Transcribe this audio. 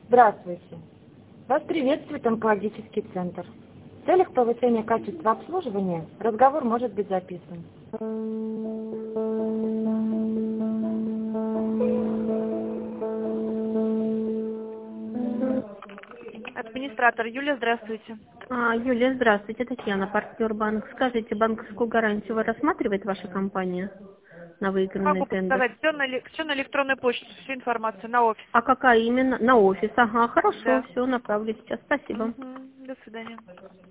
Здравствуйте. Вас приветствует онкологический центр. В целях повышения качества обслуживания разговор может быть записан. Администратор Юлия, здравствуйте. Юлия, здравствуйте. Татьяна, партнер банк. Скажите, банковскую гарантию вы рассматривает ваша компания на выигранный Могу тендер? подсказать все на электронную почту, всю информацию на офис. А какая именно? На офис. Ага, хорошо, Да. все, направлю сейчас. Спасибо. До свидания.